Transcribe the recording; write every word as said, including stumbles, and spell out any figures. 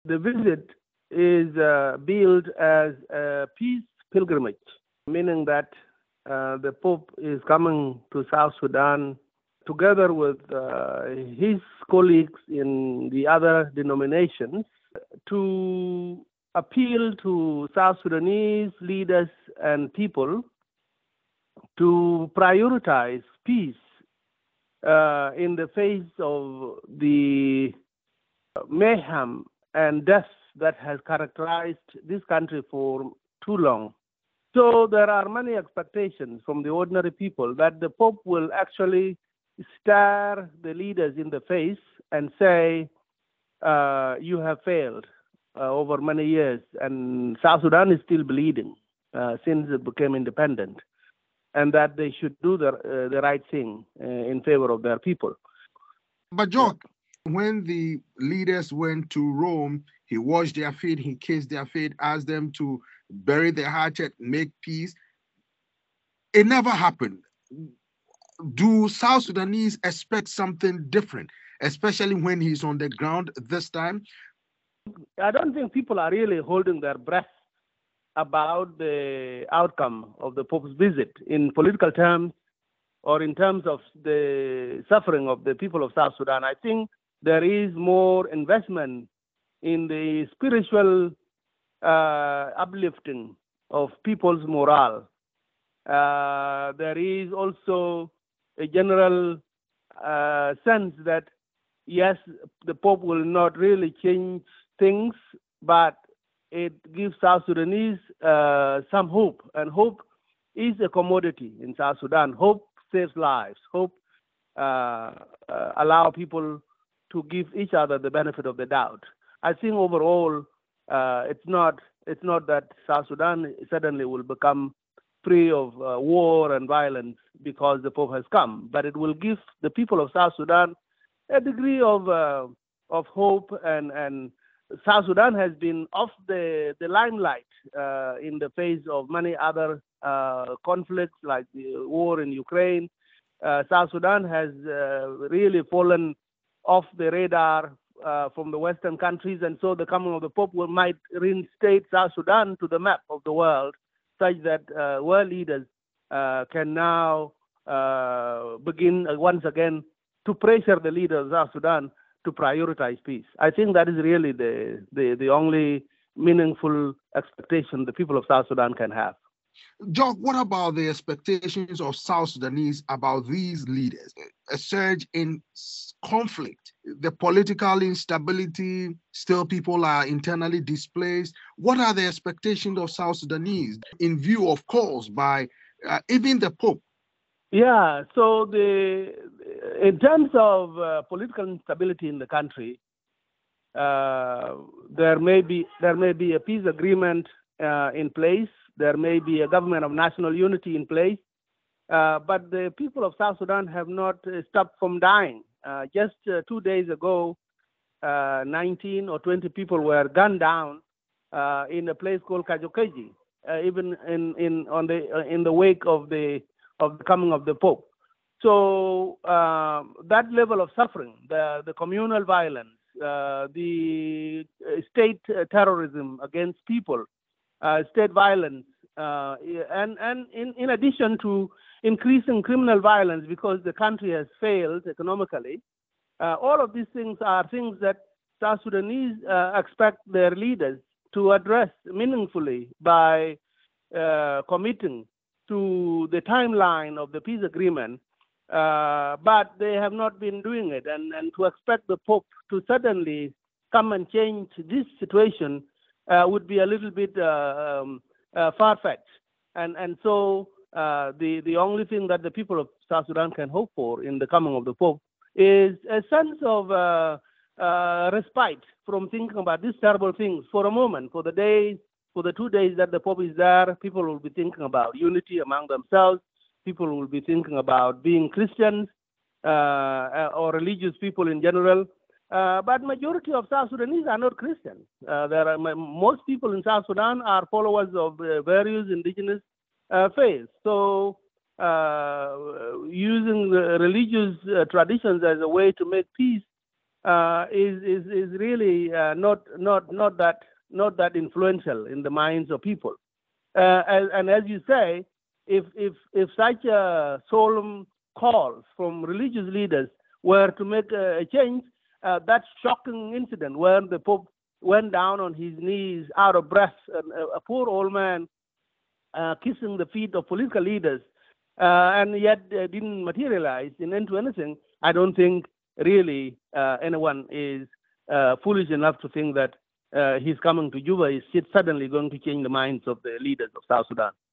The visit is uh, billed as a peace pilgrimage, meaning that uh, the Pope is coming to South Sudan together with uh, his colleagues in the other denominations to appeal to South Sudanese leaders and people to prioritize peace uh, in the face of the mayhem and death that has characterized this country for too long. So there are many expectations from the ordinary people that the Pope will actually stare the leaders in the face and say, uh, you have failed uh, over many years, and South Sudan is still bleeding uh, since it became independent, and that they should do the, uh, the right thing uh, in favor of their people. But, Jock, when the leaders went to Rome, he washed their feet, he kissed their feet, asked them to bury their hatchet, make peace. It never happened. Do South Sudanese expect something different, especially when he's on the ground this time? I don't think people are really holding their breath about the outcome of the Pope's visit in political terms or in terms of the suffering of the people of South Sudan. I think there is more investment in the spiritual uh, uplifting of people's morale. Uh, there is also a general uh, sense that, yes, the Pope will not really change things, but it gives South Sudanese uh, some hope. And hope is a commodity in South Sudan. Hope saves lives. Hope uh, uh, allow people to give each other the benefit of the doubt. I think overall, uh, it's not it's not that South Sudan suddenly will become free of uh, war and violence because the Pope has come, but it will give the people of South Sudan a degree of uh, of hope. And, and South Sudan has been off the, the limelight uh, in the face of many other uh, conflicts like the war in Ukraine. Uh, South Sudan has uh, really fallen off the radar uh, from the Western countries, and so the coming of the Pope will might reinstate South Sudan to the map of the world, such that uh, world leaders uh, can now uh, begin uh, once again to pressure the leaders of South Sudan to prioritize peace. I think that is really the, the, the only meaningful expectation the people of South Sudan can have. Jock, what about the expectations of South Sudanese about these leaders? A surge in conflict, the political instability, still people are internally displaced. What are the expectations of South Sudanese in view of calls by uh, even the Pope? Yeah, so the in terms of uh, political instability in the country, uh, there may be there may be a peace agreement uh, in place. There may be a government of national unity in place, uh, but the people of South Sudan have not uh, stopped from dying. Uh, just uh, two days ago, uh, nineteen or twenty people were gunned down uh, in a place called Kajokeji, uh, even in, in on the uh, in the wake of the of the coming of the Pope. So uh, that level of suffering, the the communal violence, uh, the state terrorism against people, uh, state violence, uh, and and in, in addition to increasing criminal violence because the country has failed economically, uh, all of these things are things that South Sudanese uh, expect their leaders to address meaningfully by uh, committing to the timeline of the peace agreement, uh, but they have not been doing it. And, and to expect the Pope to suddenly come and change this situation uh, would be a little bit uh, um, uh, far-fetched. And, and so uh, the, the only thing that the people of South Sudan can hope for in the coming of the Pope is a sense of uh, uh, respite from thinking about these terrible things for a moment, for the days, for the two days that the Pope is there. People will be thinking about unity among themselves. People will be thinking about being Christians uh, or religious people in general. Uh, but majority of South Sudanese are not Christians. Uh, there are most people in South Sudan are followers of uh, various indigenous uh, faiths. So uh, using the religious uh, traditions as a way to make peace uh, is, is is really uh, not not not that not that influential in the minds of people. Uh, and, and as you say, if if if such a solemn calls from religious leaders were to make a, a change, uh, that shocking incident where the Pope went down on his knees out of breath, and a, a poor old man uh, kissing the feet of political leaders, uh, and yet uh, didn't materialize in into anything. I don't think really uh, anyone is uh, foolish enough to think that uh, his coming to Juba is suddenly going to change the minds of the leaders of South Sudan.